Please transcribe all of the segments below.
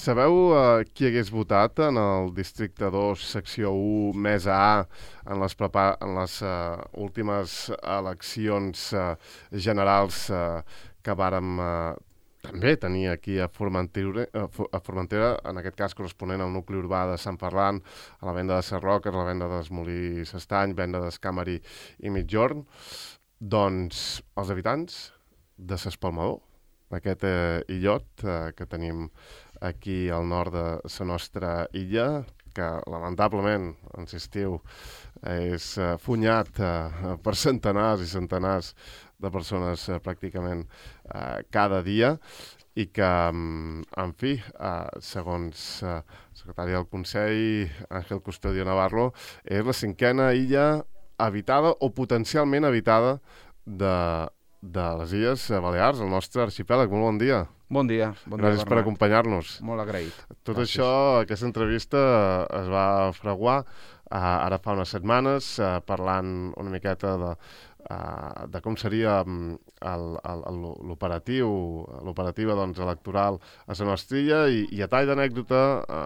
Sabeu qui hagués votat en el districte 2, secció 1, mesa A, en les últimes eleccions generals que vàrem també tenir aquí a Formentera, en aquest cas corresponent al nucli urbà de Sant Ferran, a la venda de Sarroques, a la venda d'Esmolí S'Estany, venda d'Escamari i Mitjorn? Doncs els habitants de s'Espalmador, aquest illot que tenim aquí al nord de la nostra illa, que lamentablement, insistiu, és funyat per centenars i centenars de persones pràcticament cada dia, i que, en fi, segons el secretari del Consell, Àngel Custodio Navarro, és la 5a illa habitada o potencialment habitada de les Illes Balears, el nostre arxipèlag. Molt bon dia. Bon dia. Gràcies per acompanyar-nos. Molt agraït. Tot això, aquesta entrevista es va fraguar ara fa unes setmanes, parlant una miqueta de com seria l'operativa electoral a la nostra illa, i a tall d'anècdota,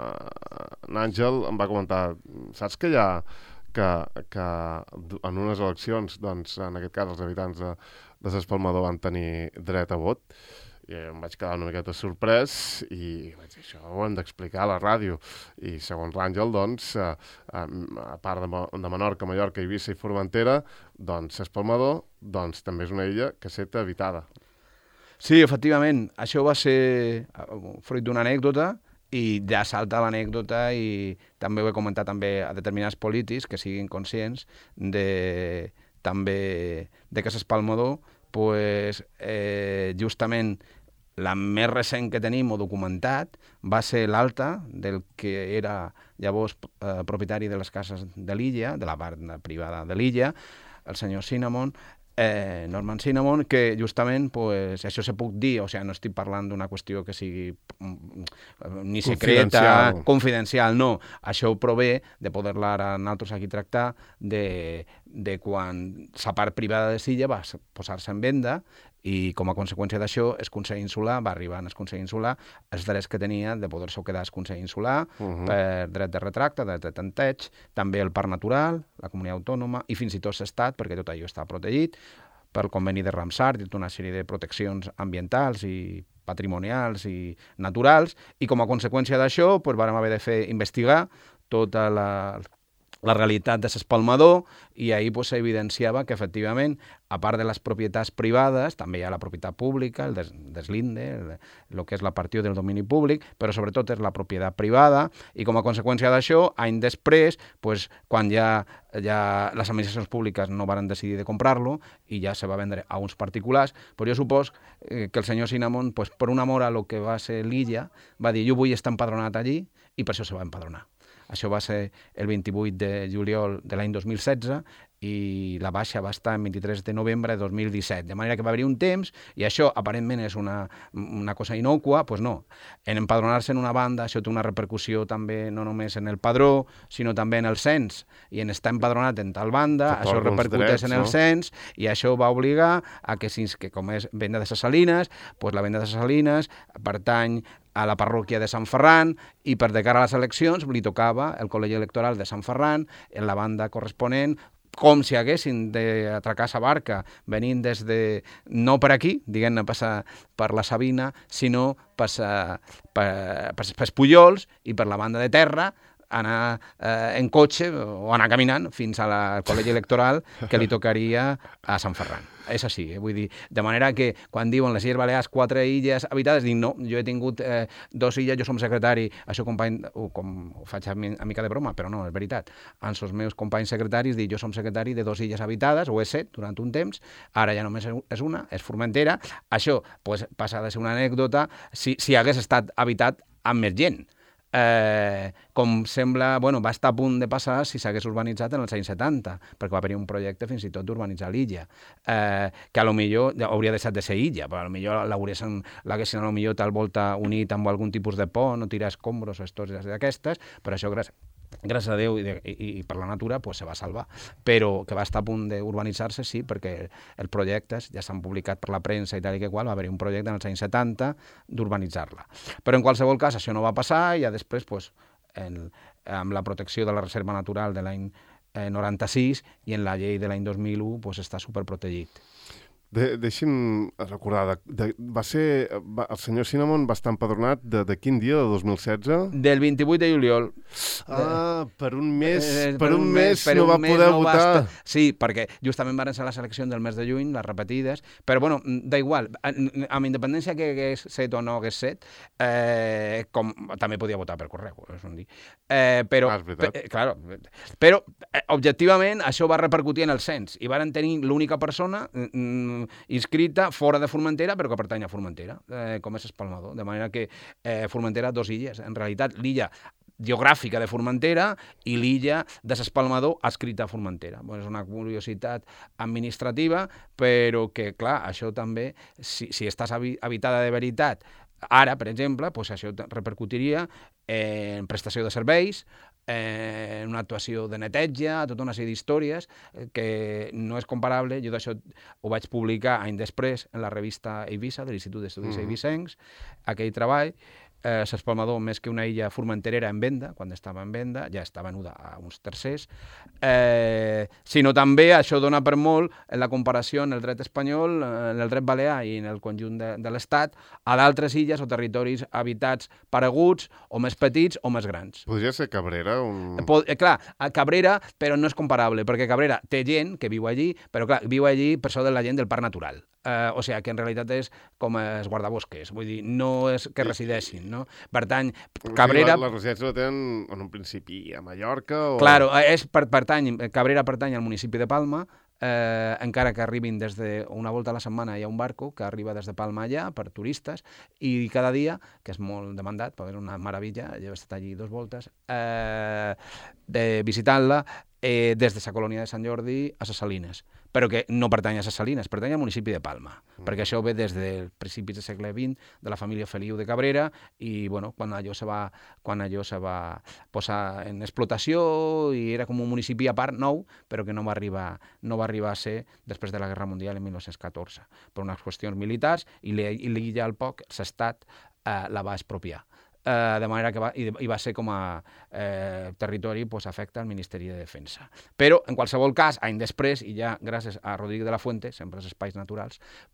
n'Àngel em va comentar, saps que hi ha que en unes eleccions, doncs, en aquest cas els habitants de s'Espalmador van tenir dret a vot? I em vaig quedar una miqueta sorprès i vaig dir, això ho hem d'explicar a la ràdio. I segons l'Àngel, doncs, a part de Menorca, Mallorca, Eivissa i Formentera, doncs s'Espalmador també és una illa que set habitada. Sí, efectivament, això va ser fruit d'una anècdota, i ja salta l'anècdota, i també ho he comentat també a determinats polítics que siguin conscients també de que s'Espalmador, justament la més recent que tenim o documentat va ser l'alta del que era llavors propietari de les cases de l'illa, de la part privada de l'illa, el senyor Cinnamon, Norman Cinnamon, que justament, això se puc dir, o sigui, no estic parlant d'una qüestió que sigui ni secreta, confidencial, no. Això prové de poder-la ara nosaltres aquí tractar, de quan la part privada de l'illa va posar-se en venda, i com a conseqüència d'això el Consell Insular va arribar al Consell Insular els drets que tenia de poder-se quedar al Consell Insular per dret de retracte, dret de tanteig, també el Parc Natural, la Comunitat Autònoma i fins i tot l'Estat, perquè tot allò està protegit pel conveni de Ramsar, i tota una sèrie de proteccions ambientals i patrimonials i naturals, i com a conseqüència d'això vam haver de fer investigar tota la realitat de s'Espalmador, i ahir s'evidenciava que, efectivament, a part de les propietats privades, també hi ha la propietat pública, el deslinde, el que és la partió del domini públic, però sobretot és la propietat privada, i com a conseqüència d'això, any després, quan ja les administracions públiques no van decidir de comprar-lo i ja se va vendre a uns particulars, jo supos que el senyor Cinnamon, per un amor a lo que va ser l'illa, va dir, jo vull estar empadronat allí, i per això se va empadronar. Això va ser el 28 de juliol de l'any 2016 i la baixa va estar el 23 de novembre de 2017. De manera que va haver-hi un temps, i això aparentment és una cosa innocua, doncs no. En empadronar-se en una banda, això té una repercussió també no només en el padró, sinó també en el cens. I en estar empadronat en tal banda, això repercuteix en el cens, i això va obligar a que com és venda de ses Salines, la venda de ses Salines pertany a la parròquia de Sant Ferran, i per de cara a les eleccions li tocava el col·legi electoral de Sant Ferran en la banda corresponent, com si haguessin d'atracar la barca venint des de, no per aquí, diguem-ne, passar per la Sabina, sinó pels Pujols i per la banda de terra, anar en cotxe o anar caminant fins al col·legi electoral que li tocaria a Sant Ferran. És així, vull dir, de manera que quan diuen les Illes Balears 4 illes habitades, dic no, jo he tingut 2 illes, jo som secretari, això company, ho faig a mica de broma, però no, és veritat, amb els meus companys secretaris dic, jo som secretari de 2 illes habitades, ho he set durant un temps, ara ja només és una, és Formentera. Això passa de ser una anècdota si hagués estat habitat amb més gent. Com sembla, va estar a punt de passar si s'hagués urbanitzat en els anys 70, perquè va haver-hi un projecte fins i tot d'urbanitzar l'illa, que potser hauria deixat de ser illa, però potser l'haguessin tal volta unit amb algun tipus de pont o tirar escombros o històries d'aquestes, però això gràcies a Déu i per la natura, pues, se va salvar. Però que va estar a punt d'urbanitzar-se, sí, perquè els projectes ja s'han publicat per la premsa i tal i que qual, va haver un projecte en els anys 70 d'urbanitzar-la. Però en qualsevol cas això no va passar i ja després, pues, amb la protecció de la reserva natural de l'any 96 i en la llei de l'any 2001 pues, està superprotegit. Deixi'm recordar, el senyor Cinnamon va estar empadronat de quin dia, de 2016? Del 28 de juliol. Per un mes no va poder votar. Sí, perquè justament van ser les eleccions del mes de juny, les repetides, però bueno, da igual, amb independència que hagués set o no hagués set, com també podia votar per correu, és un dir. Però, claro, però objectivament això va repercutir en el cens i van tenir l'única persona inscrita fora de Formentera, però que pertany a Formentera, com és Espalmador. De manera que Formentera, dos illes. En realitat, l'illa geogràfica de Formentera i l'illa de s'Espalmador adscrita a Formentera. Bueno, és una curiositat administrativa, però que, clar, això també, si estàs habitada de veritat, ara, per exemple, doncs això repercutiria en prestació de serveis, en una actuació de neteja, tota una sèrie d'històries que no és comparable. Jo d'això ho vaig publicar any després en la revista Eivissa, de l'Institut d'Estudis Eivissencs, aquell treball. S'Espalmador, més que una illa formenterera en venda, quan estava en venda, ja està venuda a uns tercers, sinó també això dona per molt en la comparació en el dret espanyol, en el dret balear i en el conjunt de l'Estat, a d'altres illes o territoris habitats pareguts, o més petits o més grans. Podria ser Cabrera? Clar, a Cabrera, però no és comparable, perquè Cabrera té gent que viu allí, però clar, viu allí per això de la gent del Parc Natural. O sigui, que en realitat és com els guardabosques, vull dir, no és que resideixin, no? Per tant, Cabrera... La residència la tenen en un principi a Mallorca o... Claro, Cabrera pertany al municipi de Palma, encara que arribin des d'una volta a la setmana hi ha un barco que arriba des de Palma allà per turistes i cada dia, que és molt demandat, perquè és una meravella, jo he estat allí 2 voltes, visitant-la des de la colònia de Sant Jordi a les Salines, però que no pertany a les Salines, pertany al municipi de Palma, perquè això ve des dels principis del segle XX, de la família Feliu de Cabrera, i bueno, quan allò se va posar en explotació i era com un municipi a part nou, però que no va arribar a ser després de la Guerra Mundial en 1914, per unes qüestions militars, i l'illa al poc, l'Estat la va expropiar. De manera que va ser com a territori afecta al Ministeri de Defensa. Però, en qualsevol cas, any després, i ja gràcies a Rodríguez de la Fuente, sempre els espais naturals,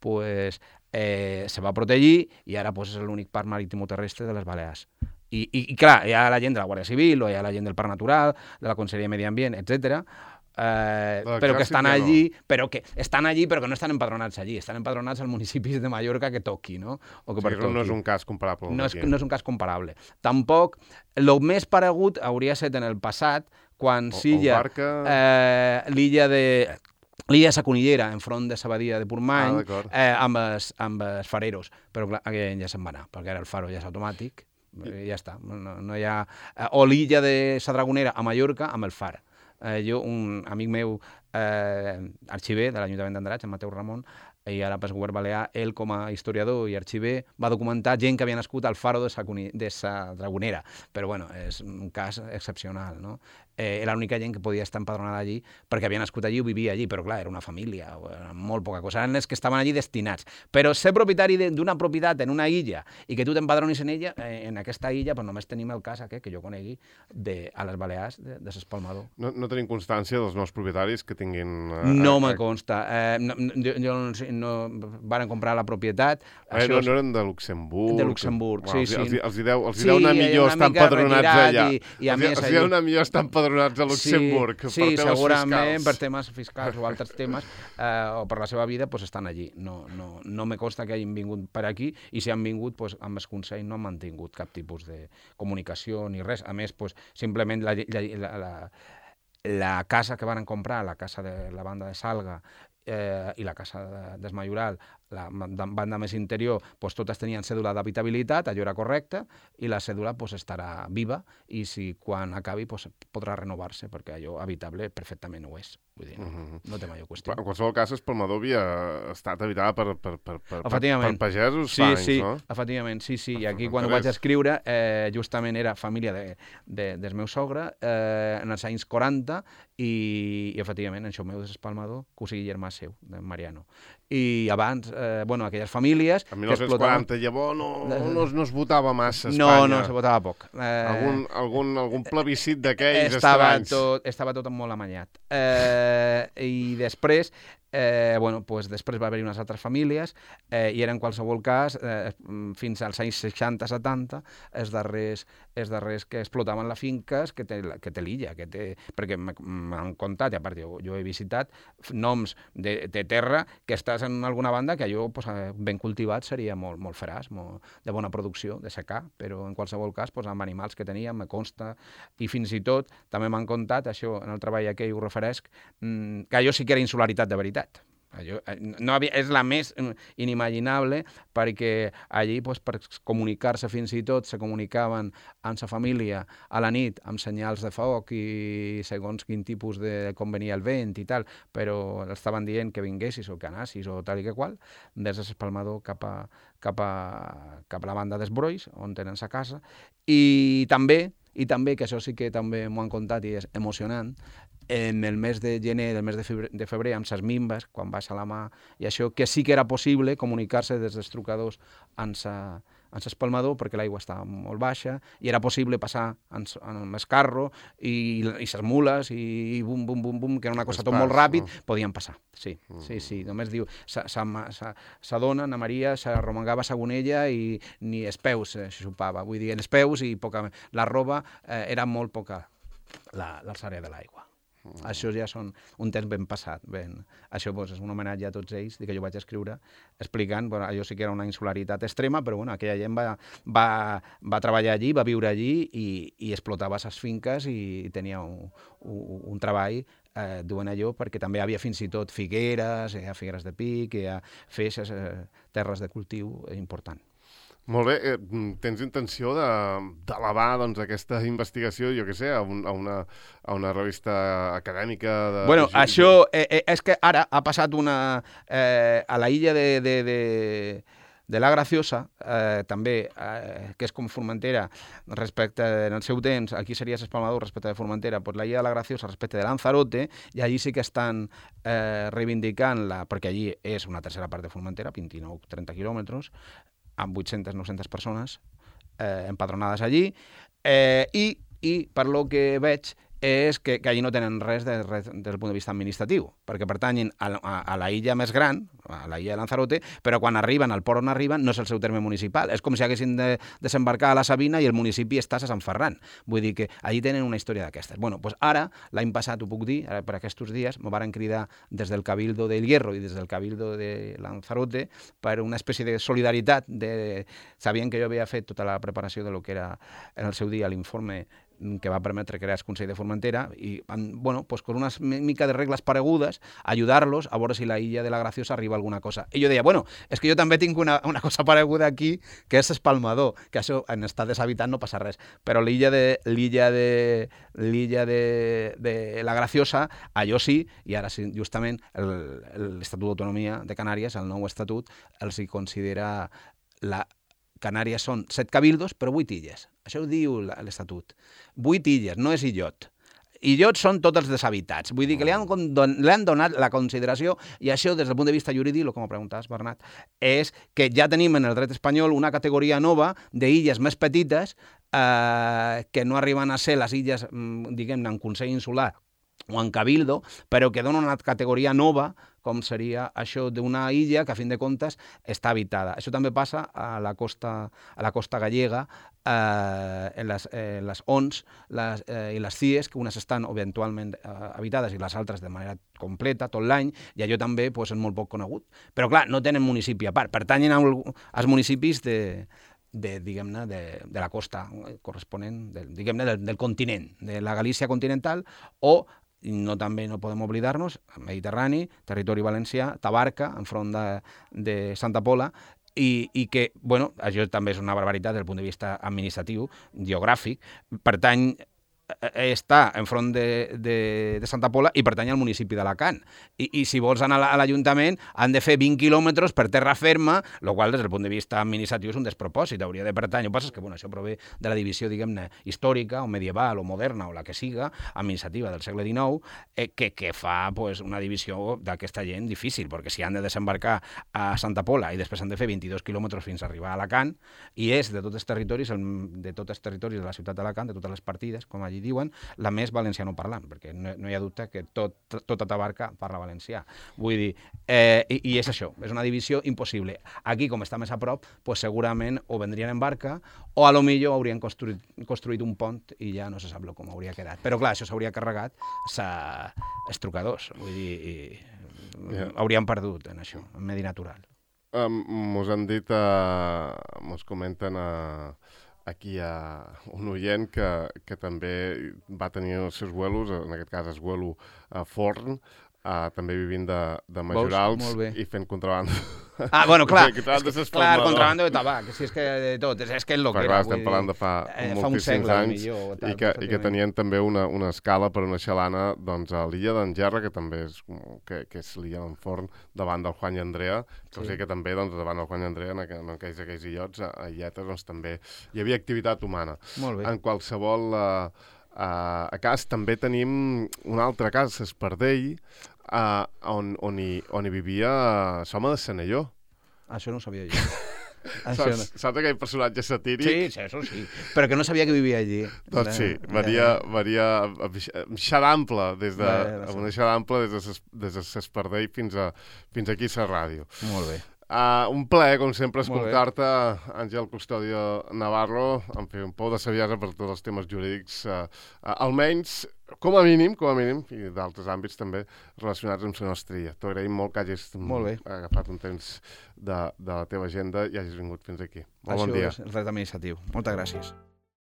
se va protegir i ara és l'únic parc marítim-terrestre de les Balears. I clar, hi ha la gent de la Guàrdia Civil, o hi ha la gent del Parc Natural, de la Conselleria de Medi Ambient, etc., però que estan allí, però que no estan empadronats allí, estan empadronats als municipis de Mallorca que toqui, no? O que toqui. No és un cas comparable. No és un cas comparable. Tampoc, el més paregut hauria estat en el passat, quan Silla, l'illa de sa Conillera, enfront de Sabadia de Portmany, amb els fareros, però clar, aquell ja se'n va anar, perquè ara el faro ja és automàtic, i ja està. No hi ha... O l'illa de sa Dragonera a Mallorca amb el far. Un amic meu arxiver de l'Ajuntament d'Andratx, en Mateu Ramon, i ara per govern balear, ell com a historiador i arxiver va documentar gent que havia nascut al faro de sa Dragonera, però bueno, és un cas excepcional, no? Era l'única gent que podia estar empadronada allí perquè havia nascut allí o vivia allí, però clar, era una família, era molt poca cosa, eren els que estaven allí destinats. Però ser propietari d'una propietat en una illa i que tu t'empadronis en ella, en aquesta illa, només tenim el cas aquest que jo conegui a les Balears de s'Espalmador. No tenim constància dels nous propietaris que tinguin... No me consta. No van comprar la propietat. No eren de Luxemburg? De Luxemburg, sí. Els deu una millor estar empadronats allà. Els deu una millor estar empadronats a Luxemburg. Sí, segurament per temes fiscals o altres temes, o per la seva vida, estan allí. No me consta que hagin vingut per aquí, i si han vingut, amb el Consell no han mantingut cap tipus de comunicació ni res. A més, simplement la casa que van comprar, la casa de la banda de Salga, i la casa d'Es Majoral la banda més interior, doncs totes tenien cèdula d'habitabilitat, allò era correcte, i la cèdula doncs, estarà viva i si quan acabi doncs, podrà renovar-se, perquè allò habitable perfectament ho és. Vull dir, no té major qüestió. En qualsevol cas, Espalmador havia estat habitada per pagesos fa anys, no? Efectivament, sí. I aquí, quan ho vaig escriure, justament era família del meu sogre, en els anys 40, i efectivament, això meu és Espalmador, cosí germà seu, de Mariano. I abans, aquelles famílies... En 1940, llavors no es votava massa a Espanya. No, se votava poc. Algun plebiscit d'aquells estranys. Estava tot molt amanyat. I després, després va haver-hi unes altres famílies i era en qualsevol cas, fins als anys 60-70, els darrers que explotaven les finques que té l'illa, perquè m'han contat, i a part jo he visitat, noms de terra que estàs en alguna banda que allò ben cultivat seria molt, molt feraç, molt de bona producció, de secà, però en qualsevol cas amb animals que teníem, me consta, i fins i tot també m'han contat, això en el treball aquell ho referesc, que allò sí que era insularitat de veritat. És la més inimaginable perquè allí per comunicar-se fins i tot se comunicaven amb la família a la nit amb senyals de foc i segons quin tipus de com venia el vent i tal, però estaven dient que vinguessis o que anessis o tal i que qual, des d'Espalmador cap a la banda d'Esbrois, on tenen sa casa, i també, que això sí que també m'ho han contat i és emocionant, en el mes de gener, el mes de febrer, amb ses minves, quan baixa la mà, i això, que sí que era possible comunicar-se des dels trucadors amb l'Espalmador, perquè l'aigua estava molt baixa, i era possible passar amb el carro, i ses mules, i bum, bum, bum, bum, que era una cosa tot molt ràpid, podien passar. Sí. Només diu, sa dona, Ana Maria, s'arromangava a Sagonella i ni els peus se xupava. Vull dir, els peus i la roba era molt poca l'alçària de l'aigua. Això ja són un temps ben passat. Això és un homenatge a tots ells, que jo vaig escriure explicant, allò sí que era una insularitat extrema, però aquella gent va treballar allí, va viure allí i explotava les finques i tenia un treball duent allò, perquè també hi havia fins i tot figueres de pic, feixes, terres de cultiu important. Molt bé, tens intenció d'elevar aquesta investigació, jo què sé, a una revista acadèmica? Això és que ara ha passat a la illa de la Graciosa, també, que és com Formentera, respecte, en el seu temps, aquí seria Espalmador respecte de Formentera, doncs la illa de la Graciosa respecte de Lanzarote, i allí sí que estan reivindicant-la, perquè allí és una tercera part de Formentera, 29-30 quilòmetres, amb 800-900 persones empadronades allí, i per lo que veig és que allí no tenen res des del punt de vista administratiu, perquè pertanyen a la illa més gran, a la illa de Lanzarote, però quan arriben al port on arriben no és el seu terme municipal. És com si haguessin de desembarcar a la Sabina i el municipi està a Sant Ferran. Vull dir que allí tenen una història d'aquestes. Doncs ara, l'any passat, ho puc dir, per aquests dies, m'ho varen cridar des del Cabildo del Hierro i des del Cabildo de Lanzarote per una espècie de solidaritat. Sabien que jo havia fet tota la preparació de lo que era en el seu dia l'informe que va permetre crear el Consell de Formentera i, con una mica de regles paregudes, ajudar-los a veure si la illa de la Graciosa arriba a alguna cosa. I jo deia, és que jo també tinc una cosa pareguda aquí, que és Espalmador, que això en estat deshabitat no passa res, però l'illa de la Graciosa, allò sí, i ara sí, justament l'Estatut d'Autonomia de Canàries, el nou estatut, els hi considera Canàries són 7 cabildos, però 8 illes. Això ho diu l'Estatut. 8 illes, no és illot. Illots són tots els deshabitats. Vull dir que li han donat la consideració, i això, des del punt de vista jurídic, com ho preguntaves, Bernat, és que ja tenim en el dret espanyol una categoria nova d'illes més petites que no arriben a ser les illes, diguem-ne, en Consell Insular o en Cabildo, però que donen una categoria nova, com seria això d'una illa que, a fin de comptes, està habitada. Això també passa a la costa gallega, en les ONS i les CIES, que unes estan eventualment habitades i les altres de manera completa tot l'any, i allò també és molt poc conegut. Però, clar, no tenen municipi a part. Pertanyen als municipis diguem-ne, de la costa corresponent, diguem-ne, del continent, de la Galícia continental, o no també no podem oblidar-nos, Mediterrani, territori valencià, Tabarca, enfront de Santa Pola, i que, bueno, això també és una barbaritat des del punt de vista administratiu, geogràfic, pertany està enfront de Santa Pola i pertany al municipi d'Alacant. I si vols anar a l'Ajuntament han de fer 20 quilòmetres per terra ferma, el qual des del punt de vista administratiu és un despropòsit, hauria de pertany. El que passa és que això prové de la divisió, diguem-ne, històrica o medieval o moderna o la que siga, administrativa del segle XIX, que fa una divisió d'aquesta gent difícil, perquè si han de desembarcar a Santa Pola i després han de fer 22 quilòmetres fins a arribar a Alacant, i és de tots els territoris de la ciutat d'Alacant, de totes les partides, com allí diuen, la més valencianoparlant, perquè no hi ha dubte que tota Tabarca parla valencià. Vull dir, i és això, és una divisió impossible. Aquí, com està més a prop, segurament o vendrien en barca o a lo millor haurien construït un pont i ja no se sap com hauria quedat. Però clar, això s'hauria carregat els trucadors, vull dir, hauríem perdut en això, en medi natural. Mos han dit, mos comenten aquí hi ha un oient que també va tenir els seus vuelos, en aquest cas es vuelo a Forn, també vivint de Majorals i fent contrabando. Bueno, clar, contrabando de tabac, si és que de tot, és que és el que era. Estem parlant de fa moltíssims anys i que tenien també una escala per una xalana a l'illa d'Engerra, que també és l'illa d'en Forn, davant del Juan i Andrea, que o sigui que també davant del Juan i Andrea, en aquells illots, a Illetes, també hi havia activitat humana. En qualsevol cas, també tenim un altre cas, Espardell, on hi vivia Soma de Senelló. Això no ho sabia jo. Saps aquell personatge satíric? Sí, això sí, però que no sabia que vivia allí. Doncs sí, varia xarample, amb una xarample des de s'Espardell fins aquí a la ràdio. Molt bé. Un plaer, com sempre, escoltar-te, Àngel Custodio Navarro, en fi, un pou de saviesa per tots els temes jurídics, almenys, com a mínim, i d'altres àmbits també relacionats amb la nostra illa. T'ho agraïm molt que hagis agafat un temps de la teva agenda i hagis vingut fins aquí. Molt bon dia. Això és el dret administratiu. Moltes gràcies.